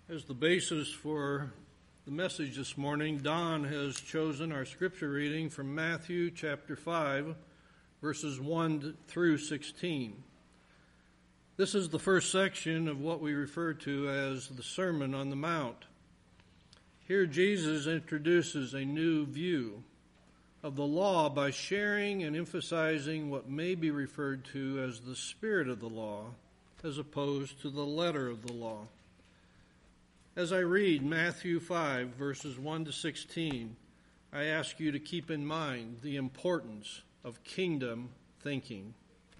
As the basis for the message this morning, Don has chosen our scripture reading from Matthew chapter 5, verses 1 through 16. This is the first section of what we refer to as the Sermon on the Mount. Here Jesus introduces a new view of the law by sharing and emphasizing what may be referred to as the spirit of the law, as opposed to the letter of the law. As I read Matthew 5, verses 1 to 16, I ask you to keep in mind the importance of kingdom thinking.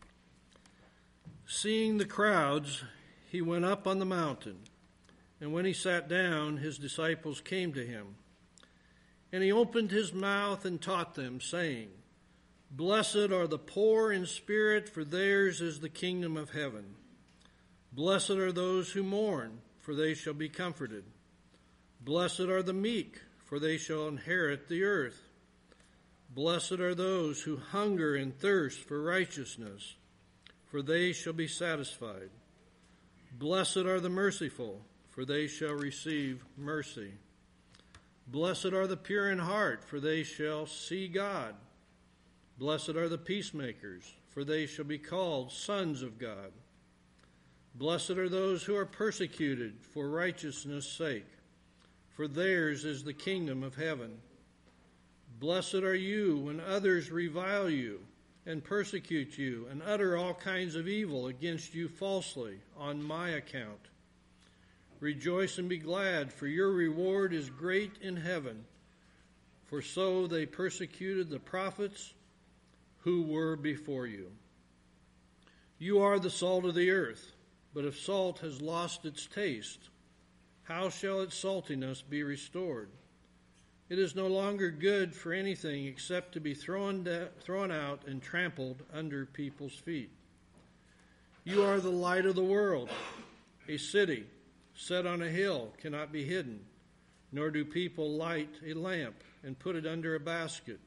Seeing the crowds, he went up on the mountain, and when he sat down, his disciples came to him. And he opened his mouth and taught them, saying, "Blessed are the poor in spirit, for theirs is the kingdom of heaven. Blessed are those who mourn, for they shall be comforted. Blessed are the meek, for they shall inherit the earth. Blessed are those who hunger and thirst for righteousness, for they shall be satisfied. Blessed are the merciful, for they shall receive mercy. Blessed are the pure in heart, for they shall see God. Blessed are the peacemakers, for they shall be called sons of God. Blessed are those who are persecuted for righteousness' sake, for theirs is the kingdom of heaven. Blessed are you when others revile you and persecute you and utter all kinds of evil against you falsely on my account. Rejoice and be glad, for your reward is great in heaven. For so they persecuted the prophets who were before you. You are the salt of the earth. But if salt has lost its taste, how shall its saltiness be restored? It is no longer good for anything except to be thrown out and trampled under people's feet. You are the light of the world. A city set on a hill cannot be hidden, nor do people light a lamp and put it under a basket,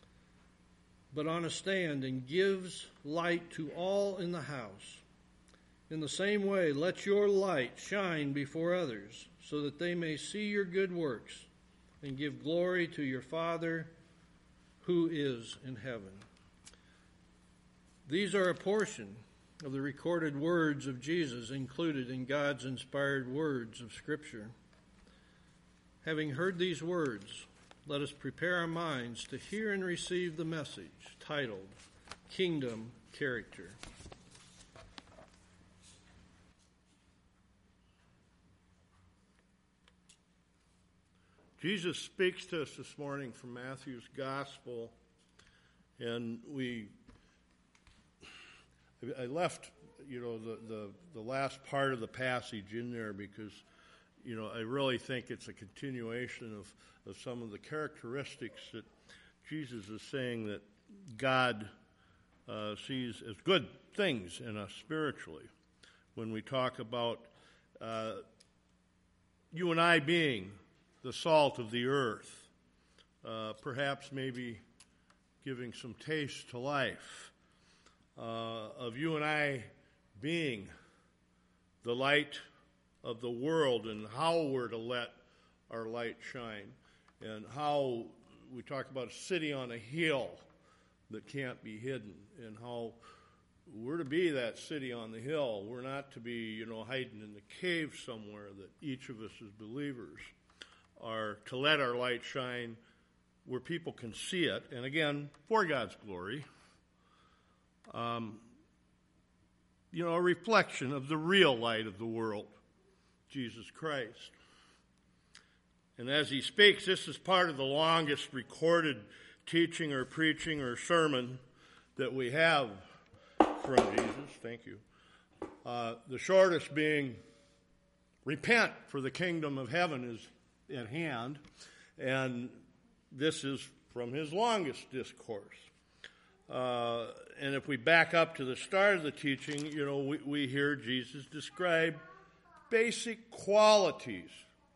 but on a stand, and gives light to all in the house. In the same way, let your light shine before others, so that they may see your good works and give glory to your Father who is in heaven." These are a portion of the recorded words of Jesus included in God's inspired words of Scripture. Having heard these words, let us prepare our minds to hear and receive the message titled Kingdom Character. Jesus speaks to us this morning from Matthew's Gospel, and I left, the last part of the passage in there because, I really think it's a continuation of some of the characteristics that Jesus is saying that God sees as good things in us spiritually. When we talk about you and I being the salt of the earth, perhaps maybe giving some taste to life, of you and I being the light of the world and how we're to let our light shine, and how we talk about a city on a hill that can't be hidden, and how we're to be that city on the hill. We're not to be, hiding in the cave somewhere, that each of us as believers are to let our light shine where people can see it, and again, for God's glory. A reflection of the real light of the world, Jesus Christ. And as he speaks, this is part of the longest recorded teaching or preaching or sermon that we have from Jesus. Thank you. The shortest being, "Repent, for the kingdom of heaven is at hand," and this is from his longest discourse. And if we back up to the start of the teaching, we hear Jesus describe basic qualities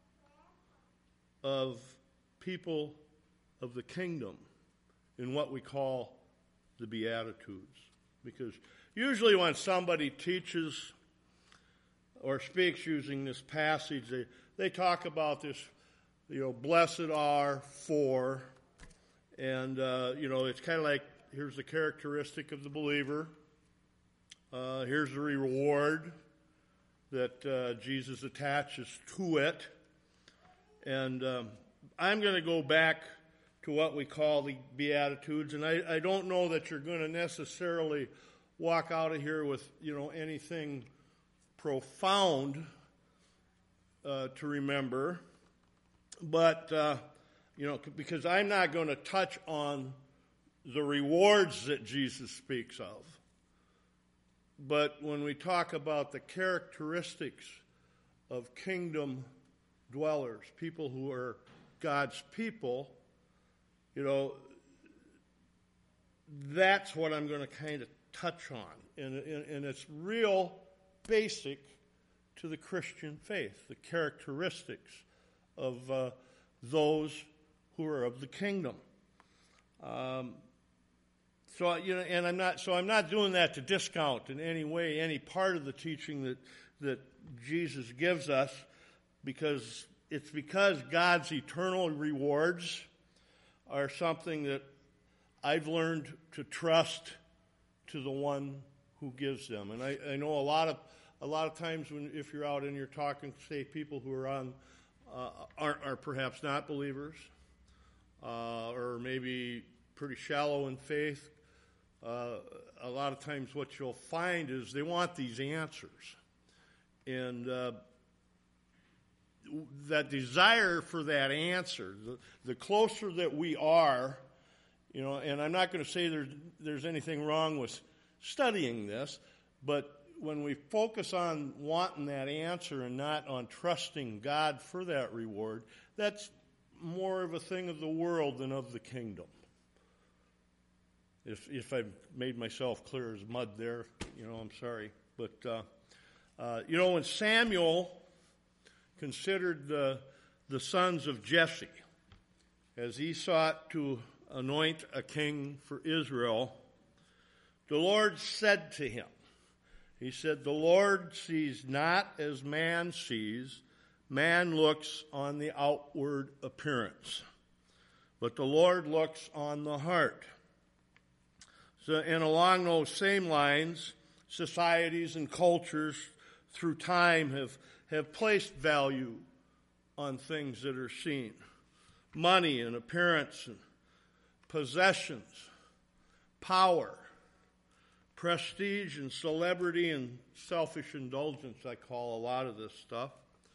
of people of the kingdom in what we call the Beatitudes. Because usually when somebody teaches or speaks using this passage. They talk about this, blessed are for, and, it's kind of like, here's the characteristic of the believer. Here's the reward that Jesus attaches to it. And I'm going to go back to what we call the Beatitudes, and I don't know that you're going to necessarily walk out of here with, anything profound to remember, but, because I'm not going to touch on the rewards that Jesus speaks of. But when we talk about the characteristics of kingdom dwellers, people who are God's people, that's what I'm going to kind of touch on. And it's real basic to the Christian faith, the characteristics of those who are of the kingdom. I'm not doing that to discount in any way any part of the teaching that Jesus gives us, because God's eternal rewards are something that I've learned to trust to the one who gives them. And I know a lot of times if you're out and you're talking, say, people who are are perhaps not believers, or maybe pretty shallow in faith. A lot of times what you'll find is they want these answers. And that desire for that answer, the closer that we are, and I'm not going to say there's anything wrong with studying this, but when we focus on wanting that answer and not on trusting God for that reward, that's more of a thing of the world than of the kingdom. If I've made myself clear as mud there, I'm sorry. But, when Samuel considered the sons of Jesse, as he sought to anoint a king for Israel, the Lord said to him, he said, "The Lord sees not as man sees. Man looks on the outward appearance, but the Lord looks on the heart." So, and along those same lines, societies and cultures through time have placed value on things that are seen. Money and appearance and possessions, power, prestige and celebrity and selfish indulgence, I call a lot of this stuff.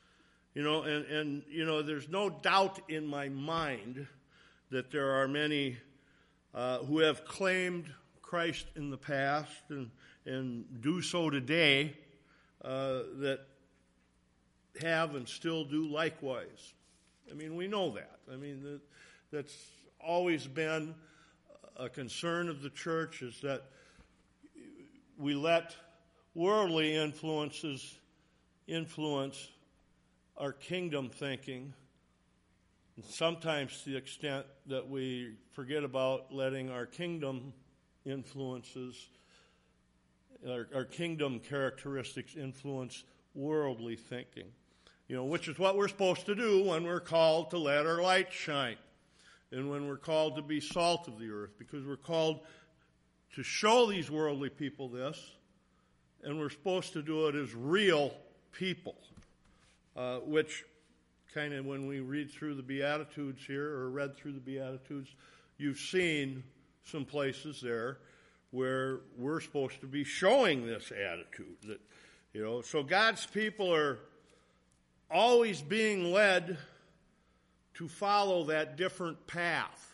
There's no doubt in my mind that there are many who have claimed Christ in the past and do so today, that have and still do likewise. We know that. That's always been a concern of the church, is that we let worldly influences influence our kingdom thinking, and sometimes to the extent that we forget about letting our kingdom influences, our kingdom characteristics influence worldly thinking. Which is what we're supposed to do when we're called to let our light shine, and when we're called to be salt of the earth, because we're called to show these worldly people this, and we're supposed to do it as real people, which kind of, when we read through the Beatitudes here, or read through the Beatitudes, you've seen some places there where we're supposed to be showing this attitude. That, so God's people are always being led to follow that different path.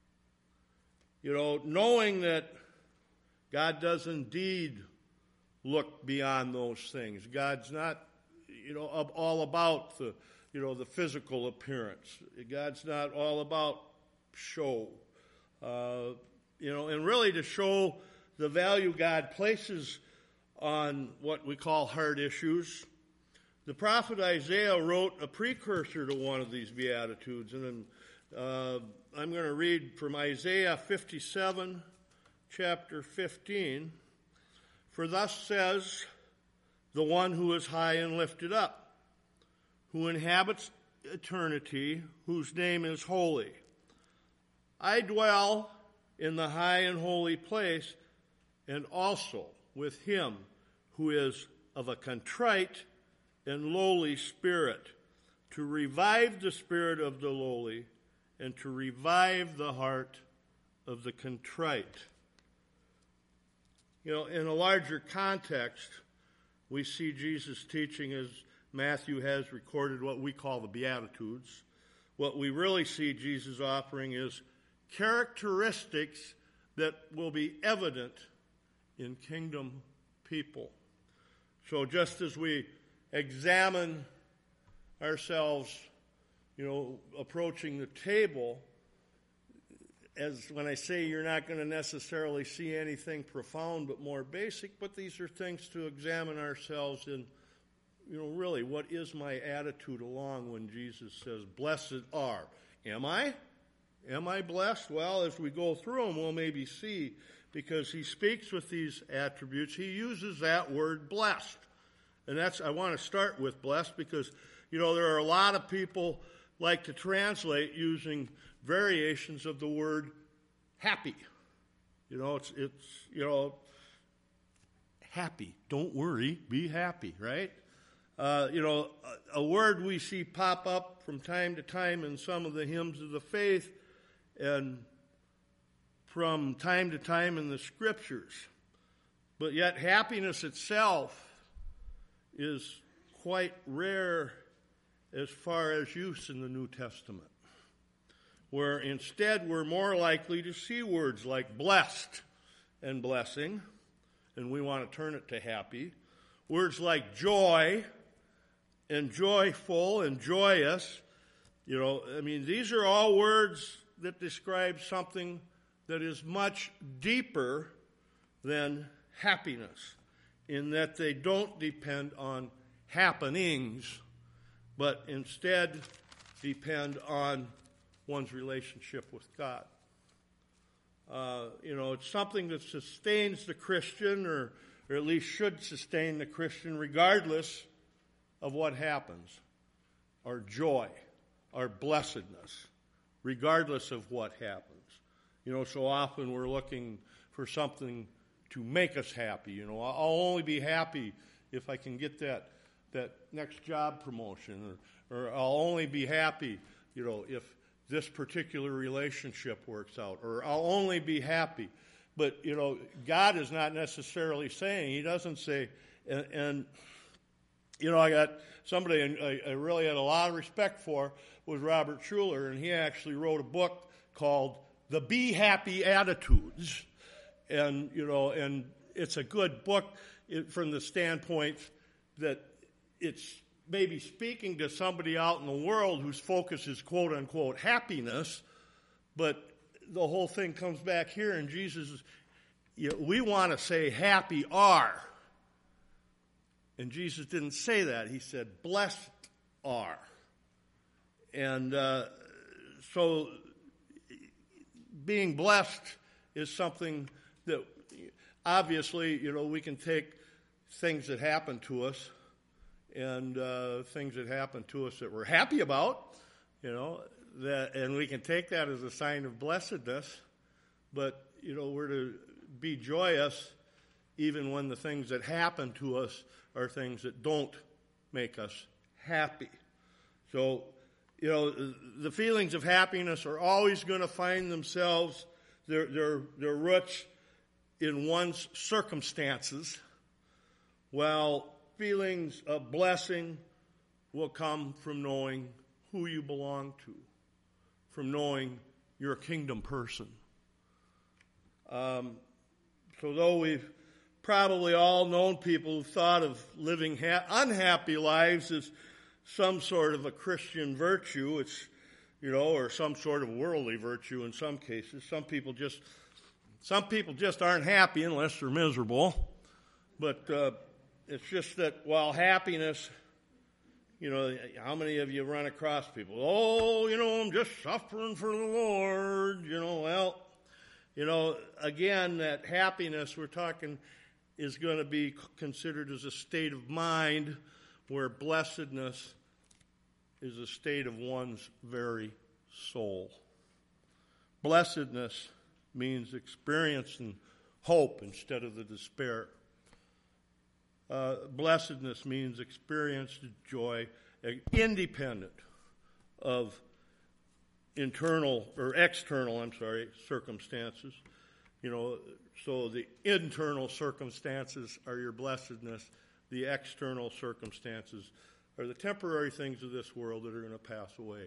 Knowing that God does indeed look beyond those things. God's not, all about the physical appearance. God's not all about show. And really to show the value God places on what we call hard issues. The prophet Isaiah wrote a precursor to one of these Beatitudes, and I'm going to read from Isaiah 57, chapter 15. "For thus says the one who is high and lifted up, who inhabits eternity, whose name is holy. I dwell in the high and holy place, and also with him who is of a contrite and lowly spirit, to revive the spirit of the lowly, and to revive the heart of the contrite. You know, in a larger context, we see Jesus teaching, as Matthew has recorded, what we call the Beatitudes. What we really see Jesus offering is characteristics that will be evident in kingdom people. So just as we examine ourselves, you know, approaching the table, as when I say you're not going to necessarily see anything profound but more basic, but these are things to examine ourselves in, you know, really, what is my attitude along when Jesus says, blessed are? Am I? Am I blessed? Well, as we go through them, we'll maybe see, because he speaks with these attributes, he uses that word blessed. And I want to start with blessed because, you know, there are a lot of people like to translate using variations of the word happy. You know, it's you know, happy. Don't worry, be happy, right? You know, a word we see pop up from time to time in some of the hymns of the faith and from time to time in the scriptures. But yet happiness itself is quite rare as far as use in the New Testament, where instead we're more likely to see words like blessed and blessing, and we want to turn it to happy. Words like joy and joyful and joyous. You know, I mean, these are all words that describe something that is much deeper than happiness, in that they don't depend on happenings, but instead depend on one's relationship with God. You know, it's something that sustains the Christian, or at least should sustain the Christian, regardless of what happens. Our joy, our blessedness, regardless of what happens. You know, so often we're looking for something to make us happy. You know, I'll only be happy if I can get that next job promotion, or I'll only be happy, you know, if this particular relationship works out, or I'll only be happy. But, you know, God is not necessarily saying, he doesn't say, and you know, I got somebody I really had a lot of respect for was Robert Schuller, and he actually wrote a book called The Be Happy Attitudes. And, you know, and it's a good book from the standpoint that it's maybe speaking to somebody out in the world whose focus is quote-unquote happiness, but the whole thing comes back here, and Jesus is, you know, we want to say happy are. And Jesus didn't say that. He said, blessed are. And so being blessed is something that obviously, you know, we can take things that happen to us and things that happen to us that we're happy about, you know, and we can take that as a sign of blessedness. But, you know, we're to be joyous even when the things that happen to us are things that don't make us happy. So, you know, the feelings of happiness are always going to find themselves, their roots in one's circumstances, while feelings of blessing will come from knowing who you belong to, from knowing you're a kingdom person. So though we've probably all known people who thought of living unhappy lives as some sort of a Christian virtue, it's, you know, or some sort of worldly virtue in some cases. Some people just aren't happy unless they're miserable. But it's just that while happiness, you know, how many of you run across people, oh, you know, I'm just suffering for the Lord, you know, well, you know, again, that happiness, we're talking is going to be considered as a state of mind, where blessedness is a state of one's very soul. Blessedness means experiencing hope instead of the despair. Blessedness means experienced joy independent of external circumstances. So the internal circumstances are your blessedness. The external circumstances are the temporary things of this world that are going to pass away.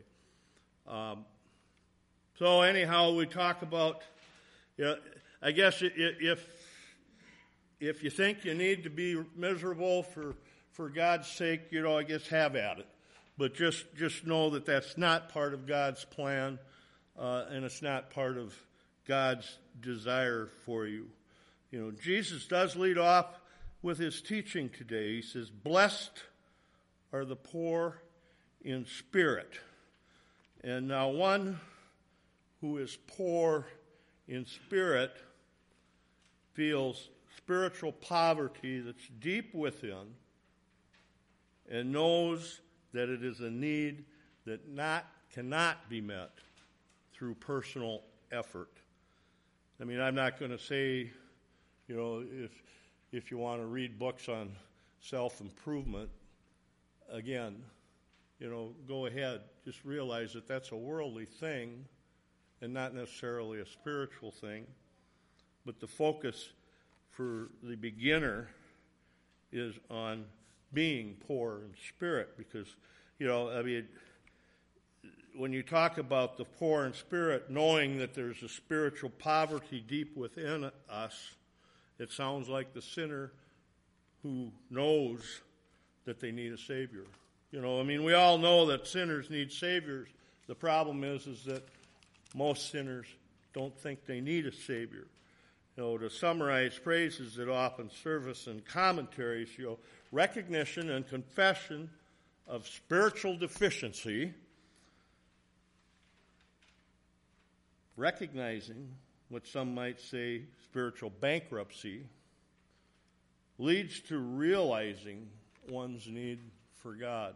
So anyhow, we talk about, I guess if you think you need to be miserable for God's sake, I guess have at it. But just know that that's not part of God's plan, and it's not part of God's desire for you. Jesus does lead off with his teaching today. He says, "Blessed are the poor in spirit." And now one who is poor in spirit feels spiritual poverty that's deep within and knows that it is a need that cannot be met through personal effort. I mean, I'm not going to say, if you want to read books on self-improvement, again, go ahead. Just realize that that's a worldly thing and not necessarily a spiritual thing. But the focus for the beginner is on being poor in spirit, because, when you talk about the poor in spirit, knowing that there's a spiritual poverty deep within us, it sounds like the sinner who knows that they need a Savior. We all know that sinners need Saviors. The problem is that most sinners don't think they need a Savior. To summarize phrases that often surface in commentaries, recognition and confession of spiritual deficiency, recognizing what some might say spiritual bankruptcy, leads to realizing one's need for God.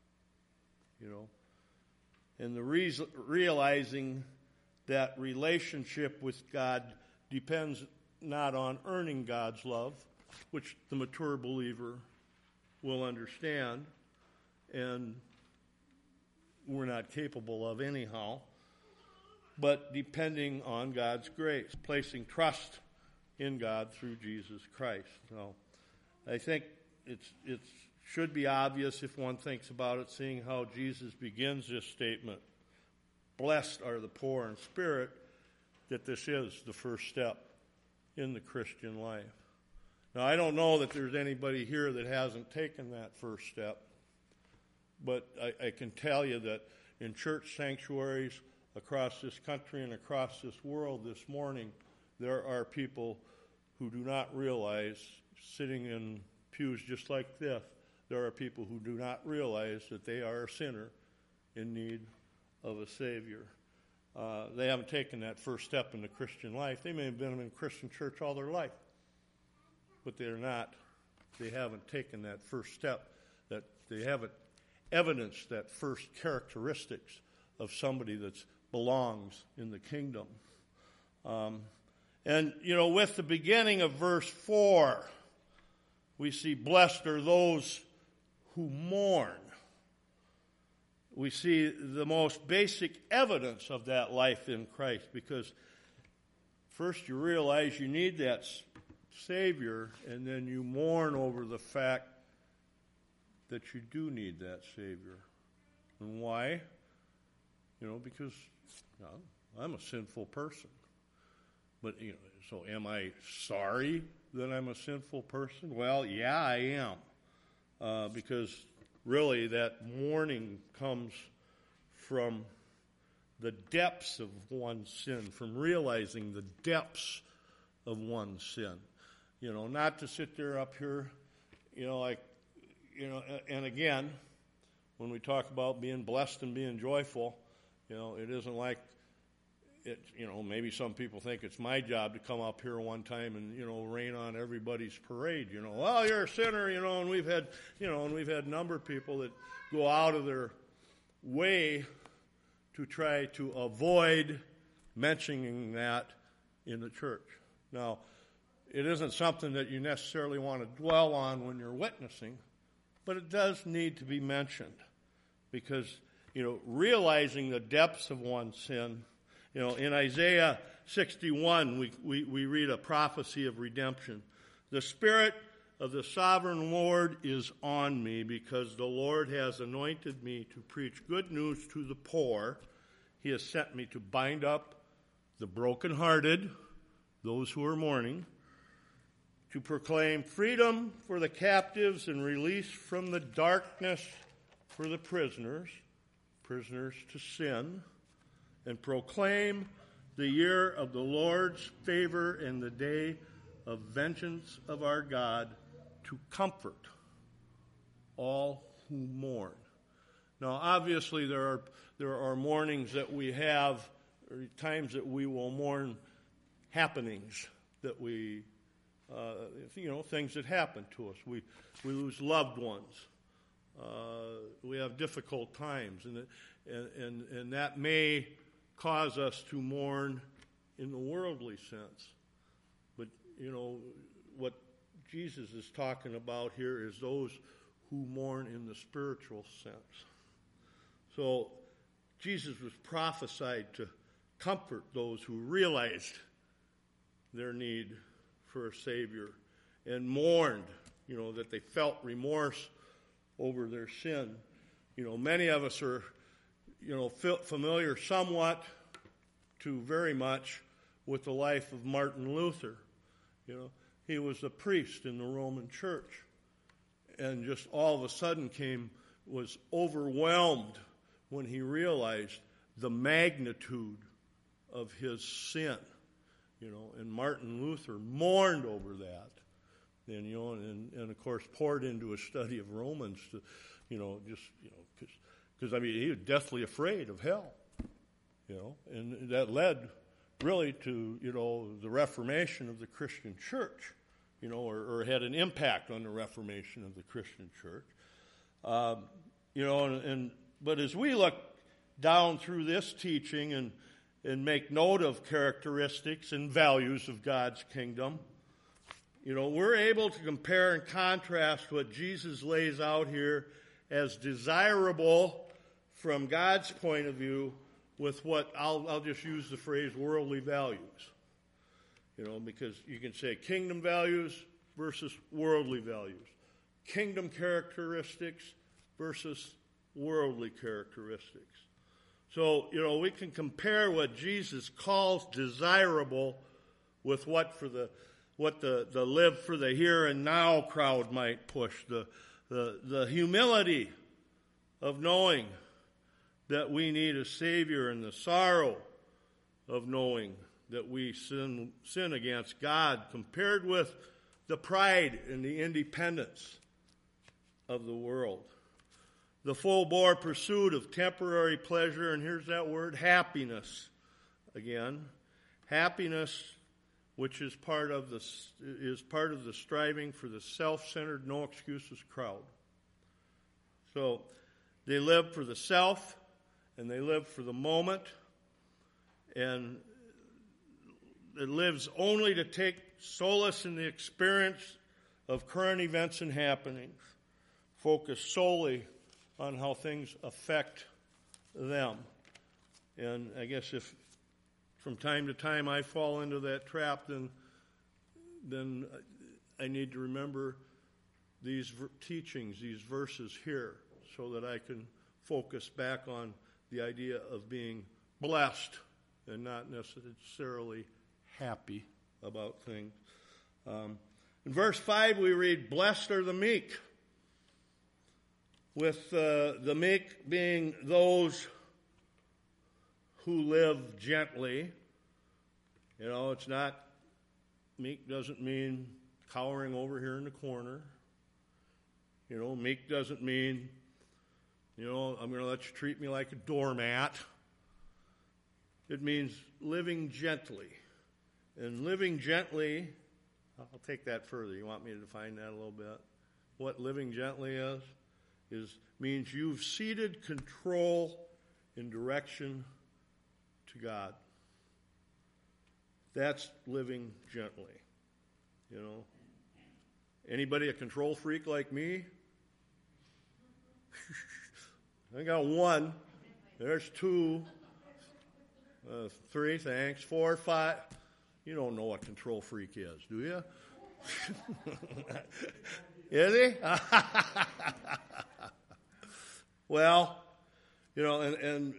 And the realizing that relationship with God depends not on earning God's love, which the mature believer will understand, and we're not capable of anyhow, but depending on God's grace, placing trust in God through Jesus Christ. Now, I think it should be obvious if one thinks about it, seeing how Jesus begins this statement, "Blessed are the poor in spirit," that this is the first step in the Christian life. Now, I don't know that there's anybody here that hasn't taken that first step, but I can tell you that in church sanctuaries across this country and across this world this morning, there are people who do not realize, sitting in pews just like this, there are people who do not realize that they are a sinner in need of a Savior. They haven't taken that first step in the Christian life. They may have been in Christian church all their life, but they haven't taken that first step, that they haven't evidenced that first characteristics of somebody that belongs in the kingdom. With the beginning of verse 4, we see blessed are those who mourn. We see the most basic evidence of that life in Christ, because first you realize you need that Savior, and then you mourn over the fact that you do need that Savior. And why? Because I'm a sinful person. But, so am I sorry that I'm a sinful person? Well, yeah, I am. Because really that mourning comes from the depths of one's sin, from realizing the depths of one's sin. Not to sit there up here, and again, when we talk about being blessed and being joyful, it isn't like, maybe some people think it's my job to come up here one time and, rain on everybody's parade, well, you're a sinner, and we've had a number of people that go out of their way to try to avoid mentioning that in the church. Now, it isn't something that you necessarily want to dwell on when you're witnessing, but it does need to be mentioned because, realizing the depths of one's sin, in Isaiah 61, we read a prophecy of redemption. The Spirit of the sovereign Lord is on me because the Lord has anointed me to preach good news to the poor. He has sent me to bind up the brokenhearted, those who are mourning, to proclaim freedom for the captives and release from the darkness for the prisoners to sin, and proclaim the year of the Lord's favor and the day of vengeance of our God, to comfort all who mourn. Now, obviously, there are mournings that we have, or times that we will mourn happenings that we, things that happen to us. We lose loved ones. We have difficult times, and that may cause us to mourn in the worldly sense. But, what Jesus is talking about here is those who mourn in the spiritual sense. So, Jesus was prophesied to comfort those who realized their need for a Savior and mourned, that they felt remorse over their sin. Many of us are, familiar somewhat to very much with the life of Martin Luther. He was a priest in the Roman Church and just all of a sudden was overwhelmed when he realized the magnitude of his sin. And Martin Luther mourned over that. And of course poured into a study of Romans to, because he was deathly afraid of hell, and that led really to, the Reformation of the Christian church, or had an impact on the Reformation of the Christian church. But as we look down through this teaching and make note of characteristics and values of God's kingdom, we're able to compare and contrast what Jesus lays out here as desirable from God's point of view with what I'll just use the phrase worldly values. Because you can say kingdom values versus worldly values. Kingdom characteristics versus worldly characteristics. So, we can compare what Jesus calls desirable with what the live for the here and now crowd might push. The humility of knowing that we need a Savior and the sorrow of knowing that we sin against God compared with the pride and the independence of the world. The full-bore pursuit of temporary pleasure, and here's that word, happiness. Again, happiness, which is part of the striving for the self-centered, no excuses crowd. So they live for the self, and they live for the moment, and it lives only to take solace in the experience of current events and happenings, focus solely on how things affect them. And I guess if from time to time I fall into that trap, then I need to remember these teachings, these verses here, so that I can focus back on the idea of being blessed and not necessarily happy about things. In verse 5 we read, "Blessed are the meek," with the meek being those who live gently. It's not, meek doesn't mean cowering over here in the corner. Meek doesn't mean, I'm going to let you treat me like a doormat. it means living gently. And living gently, I'll take that further. You want me to define that a little bit? What living gently means you've ceded control and direction to God. That's living gently. You know, anybody a control freak like me? I got one. There's two. 3, thanks. 4, 5. You don't know what control freak is, do you? Is he? Well, you know, and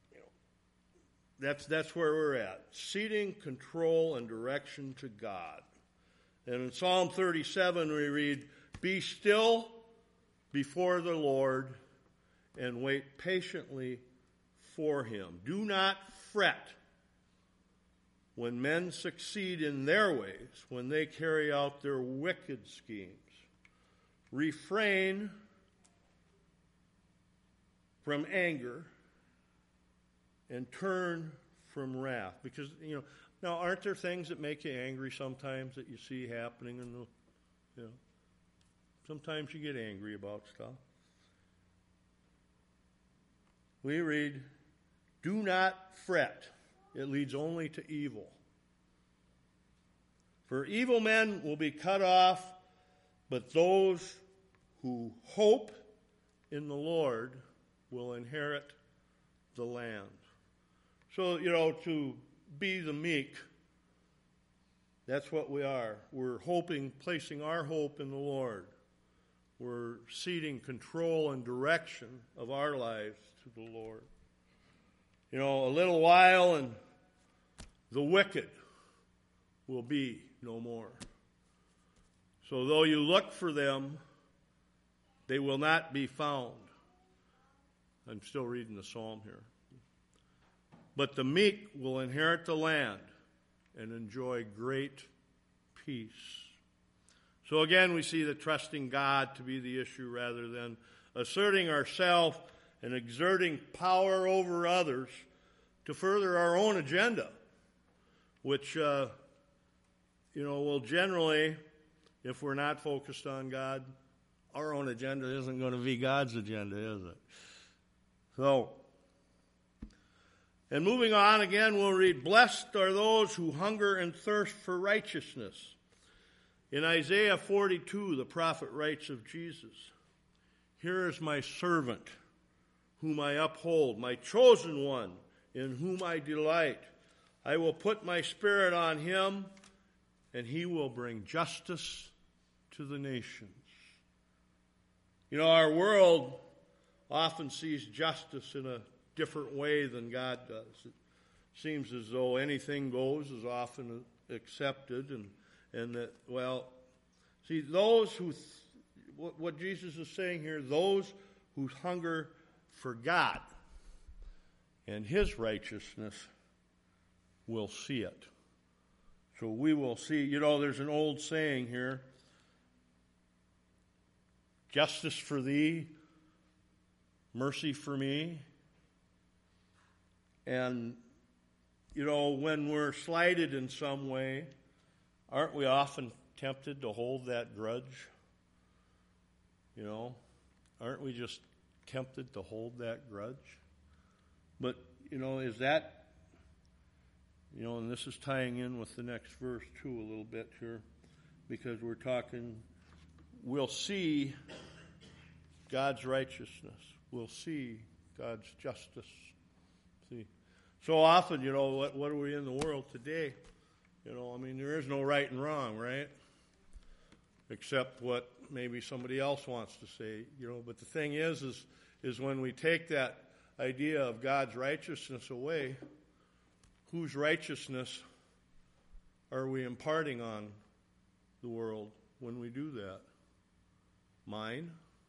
that's where we're at. Ceding control and direction to God. And in Psalm 37 we read, "Be still before the Lord and wait patiently for him. Do not fret when men succeed in their ways, when they carry out their wicked schemes. Refrain from anger and turn from wrath." Because, you know, now aren't there things that make you angry sometimes that you see happening in the, you know, sometimes you get angry about stuff. We read, "Do not fret. It leads only to evil. For evil men will be cut off, but those who hope in the Lord will inherit the land." So, you know, to be the meek, that's what we are. We're hoping, placing our hope in the Lord. We're ceding control and direction of our lives to the Lord. You know, a little while and the wicked will be no more. So though you look for them, they will not be found. I'm still reading the psalm here. But the meek will inherit the land and enjoy great peace. So again, we see the trusting God to be the issue rather than asserting ourselves and exerting power over others to further our own agenda, which, will generally, if we're not focused on God, our own agenda isn't going to be God's agenda, is it? So, and moving on again, we'll read, "Blessed are those who hunger and thirst for righteousness." In Isaiah 42, the prophet writes of Jesus, "Here is my servant, whom I uphold, my chosen one, in whom I delight. I will put my spirit on him, and he will bring justice to the nations." You know, our world often sees justice in a different way than God does. It seems as though anything goes is often accepted, and that, well, see, those who, what Jesus is saying here, those who hunger for God and his righteousness will see it. So we will see, you know, there's an old saying here, "Justice for thee, mercy for me." And, you know, when we're slighted in some way, aren't we often tempted to hold that grudge? You know, aren't we just tempted to hold that grudge? But, you know, is that, you know, and this is tying in with the next verse too a little bit here, because we're talking, we'll see God's righteousness. We'll see God's justice. See, so often, you know, what are we in the world today? You know, I mean, there is no right and wrong, right? Except what maybe somebody else wants to say, you know. But the thing is when we take that idea of God's righteousness away, whose righteousness are we imparting on the world when we do that? Mine?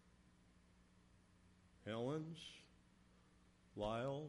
Helen's? Lyle's?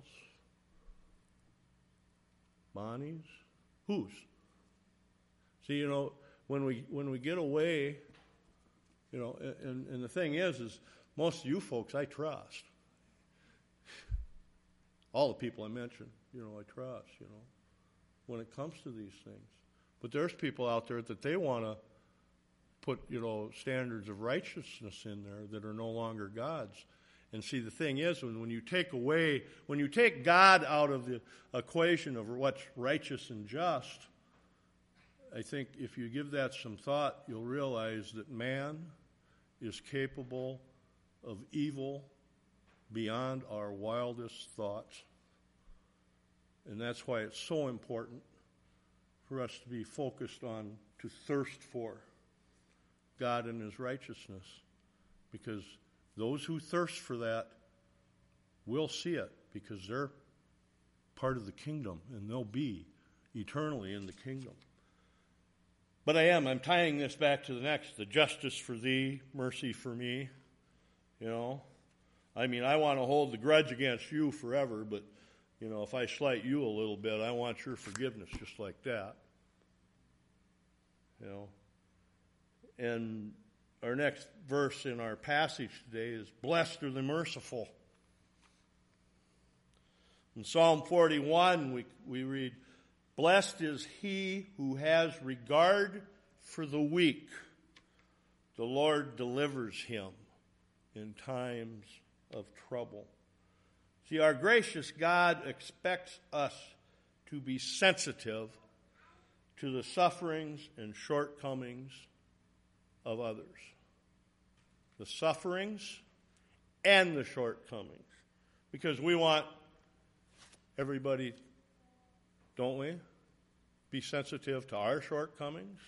Bonnie's? Whose? See, you know, when we get away, you know, and the thing is most of you folks I trust. All the people I mentioned, I trust, when it comes to these things. But there's people out there that they want to put, standards of righteousness in there that are no longer God's. And see, the thing is, when you take God out of the equation of what's righteous and just, I think if you give that some thought, you'll realize that man is capable of evil beyond our wildest thoughts. And that's why it's so important for us to be focused on, to thirst for God and His righteousness. Because those who thirst for that will see it, because they're part of the kingdom, and they'll be eternally in the kingdom. But I'm tying this back to the next, the justice for thee, mercy for me. I want to hold the grudge against you forever, but, if I slight you a little bit, I want your forgiveness just like that. And our next verse in our passage today is, blessed are the merciful. In Psalm 41, we read, blessed is he who has regard for the weak. The Lord delivers him in times of trouble. See, our gracious God expects us to be sensitive to the sufferings and shortcomings of others. The sufferings and the shortcomings. Because we want everybody, don't we, be sensitive to our shortcomings?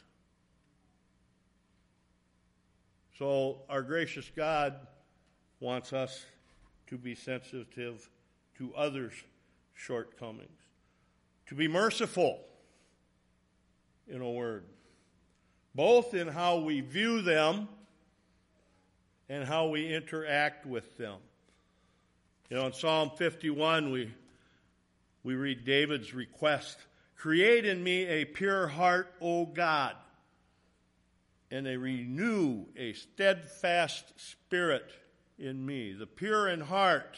So our gracious God wants us to be sensitive to others' shortcomings. To be merciful, in a word. Both in how we view them and how we interact with them. In Psalm 51, we read David's request, create in me a pure heart, O God, and renew a steadfast spirit in me. The pure in heart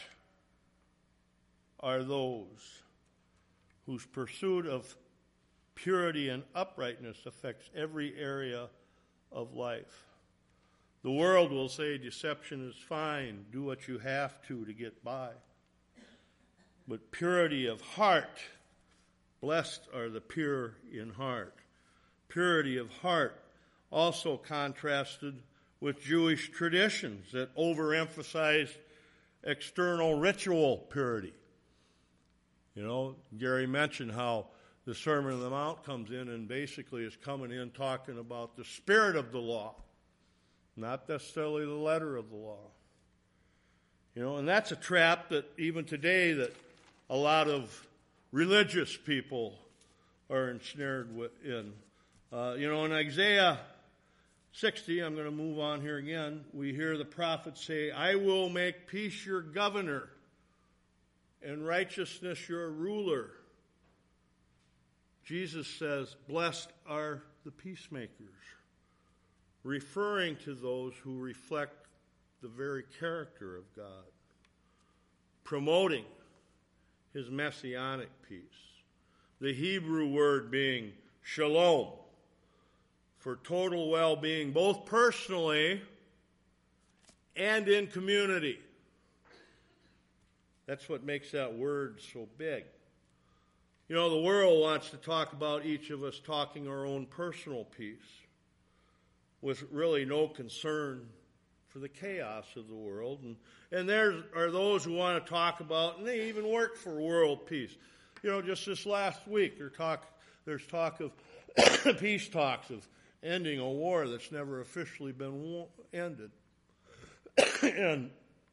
are those whose pursuit of purity and uprightness affects every area of life. The world will say deception is fine, do what you have to get by. But purity of heart, blessed are the pure in heart. Purity of heart also contrasted with Jewish traditions that overemphasized external ritual purity. Gary mentioned how the Sermon on the Mount comes in and basically is coming in talking about the spirit of the law, not necessarily the letter of the law. And that's a trap that even today that a lot of religious people are ensnared in. In Isaiah 60, I'm going to move on here again, we hear the prophet say, I will make peace your governor and righteousness your ruler. Jesus says, blessed are the peacemakers, referring to those who reflect the very character of God, promoting His messianic peace. The Hebrew word being shalom, for total well-being, both personally and in community. That's what makes that word so big. The world wants to talk about each of us talking our own personal peace with really no concern for the chaos of the world. And there are those who want to talk about, and they even work for world peace. Just this last week, there's talk of peace talks of ending a war that's never officially been ended. And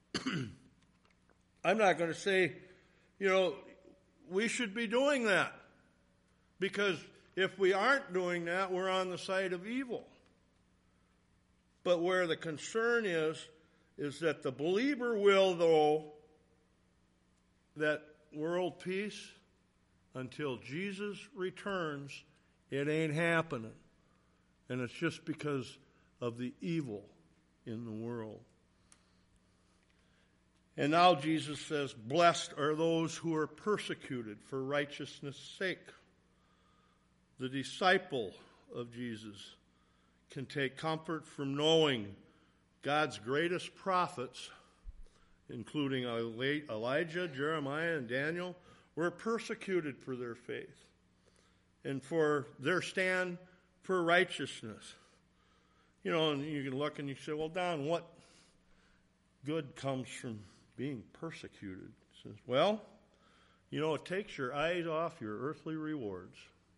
I'm not going to say, we should be doing that. Because if we aren't doing that, we're on the side of evil. But where the concern is that the believer will, though, that world peace, until Jesus returns, it ain't happening. And it's just because of the evil in the world. And now Jesus says, blessed are those who are persecuted for righteousness' sake. The disciple of Jesus can take comfort from knowing God's greatest prophets, including Elijah, Jeremiah, and Daniel, were persecuted for their faith and for their stand for righteousness. You know, and you can look and you say, well, Don, what good comes from being persecuted? He says, well, you know, it takes your eyes off your earthly rewards.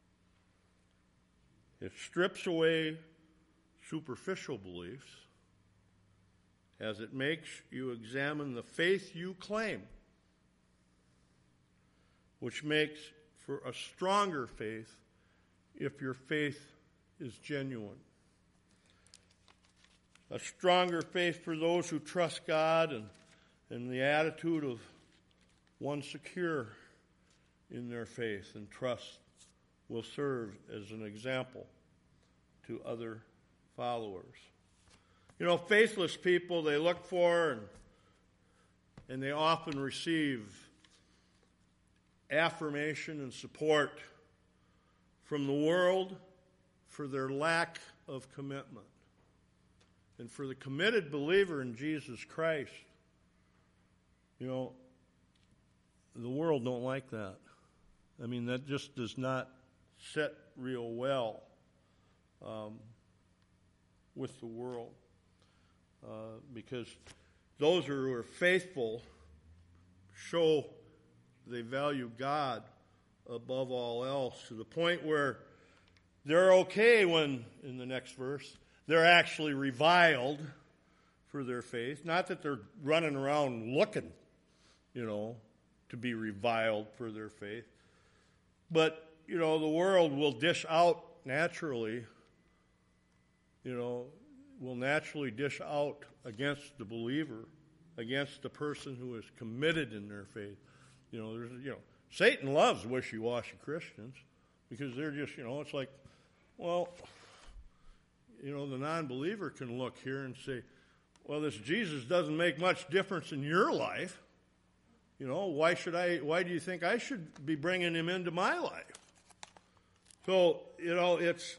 It strips away superficial beliefs as it makes you examine the faith you claim, which makes for a stronger faith if your faith is genuine. A stronger faith for those who trust God and the attitude of one secure in their faith and trust will serve as an example to other followers. You know, faithless people, they look for and they often receive affirmation and support from the world for their lack of commitment. And for the committed believer in Jesus Christ, you know, the world don't like that. I mean, that just does not sit real well with the world. Because those who are faithful show they value God above all else, to the point where they're okay when, in the next verse, they're actually reviled for their faith. Not that they're running around looking, you know, to be reviled for their faith. But, you know, the world will dish out naturally, you know, will naturally dish out against the believer, against the person who is committed in their faith. You know, Satan loves wishy-washy Christians because they're just, you know, it's like, well, you know, the non-believer can look here and say, well, this Jesus doesn't make much difference in your life. You know, why do you think I should be bringing him into my life? So, you know, it's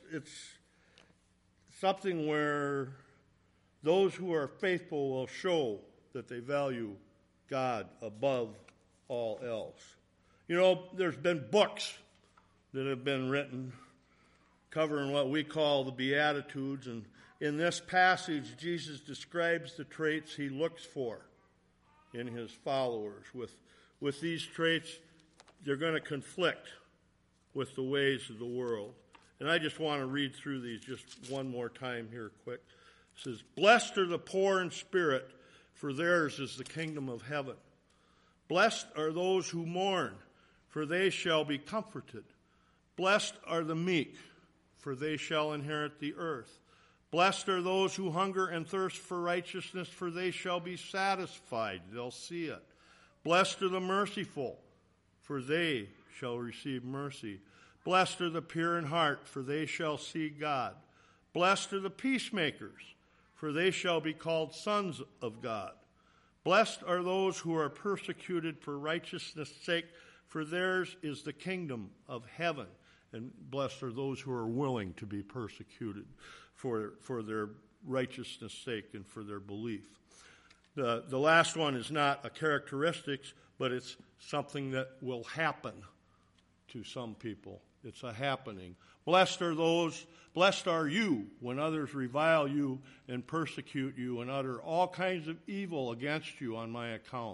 something where those who are faithful will show that they value God above all else. You know, there's been books that have been written covering what we call the Beatitudes, and in this passage, Jesus describes the traits he looks for in his followers. With these traits, they're going to conflict with the ways of the world. And I just want to read through these just one more time here quick. It says, blessed are the poor in spirit, for theirs is the kingdom of heaven. Blessed are those who mourn, for they shall be comforted. Blessed are the meek, for they shall inherit the earth. Blessed are those who hunger and thirst for righteousness, for they shall be satisfied. They'll see it. Blessed are the merciful, for they shall receive mercy. Blessed are the pure in heart, for they shall see God. Blessed are the peacemakers, for they shall be called sons of God. Blessed are those who are persecuted for righteousness' sake, for theirs is the kingdom of heaven. And blessed are those who are willing to be persecuted for their righteousness' sake and for their belief. The last one is not a characteristic, but it's something that will happen to some people. It's a happening. Blessed are you when others revile you and persecute you and utter all kinds of evil against you on my account.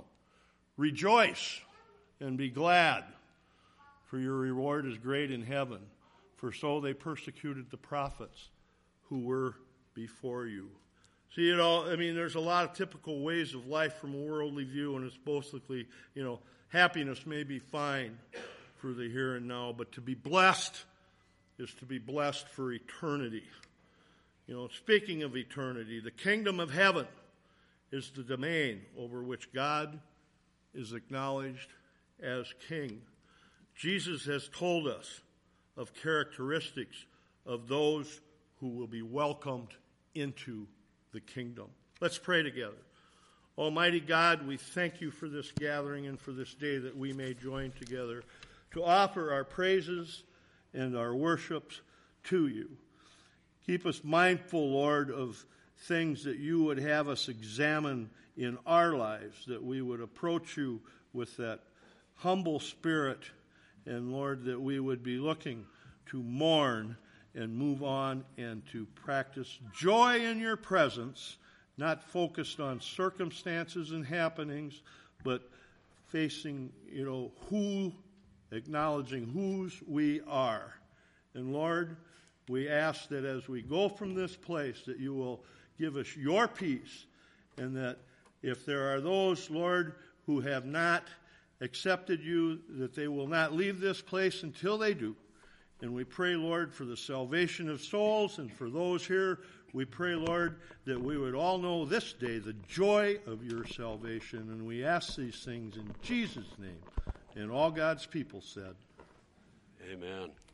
Rejoice and be glad, for your reward is great in heaven, for so they persecuted the prophets who were before you. See, you know, I mean, there's a lot of typical ways of life from a worldly view, and it's basically, you know, happiness may be fine for the here and now, but to be blessed is to be blessed for eternity. You know, speaking of eternity, the kingdom of heaven is the domain over which God is acknowledged as king. Jesus has told us of characteristics of those who will be welcomed into the kingdom. Let's pray together. Almighty God, we thank you for this gathering and for this day that we may join together to offer our praises and our worships to you. Keep us mindful, Lord, of things that you would have us examine in our lives, that we would approach you with that humble spirit, and Lord, that we would be looking to mourn and move on and to practice joy in your presence, not focused on circumstances and happenings, but facing, acknowledging whose we are. And Lord, we ask that as we go from this place, that you will give us your peace, and that if there are those, Lord, who have not accepted you, that they will not leave this place until they do. And we pray, Lord, for the salvation of souls, and for those here, we pray, Lord, that we would all know this day the joy of your salvation. And we ask these things in Jesus' name. And all God's people said, Amen.